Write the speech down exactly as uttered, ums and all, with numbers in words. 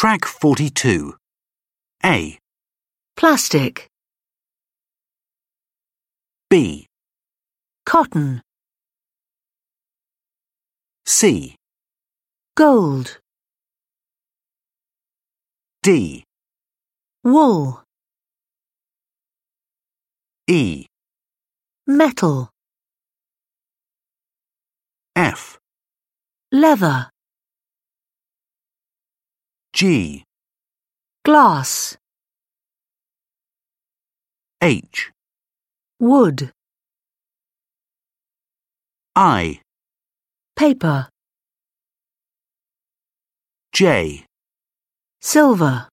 Track forty-two. A. Plastic. B. Cotton. C. Gold. D. Wool. E. Metal. F. Leather. G. Glass. H. Wood. I. Paper. J. Silver.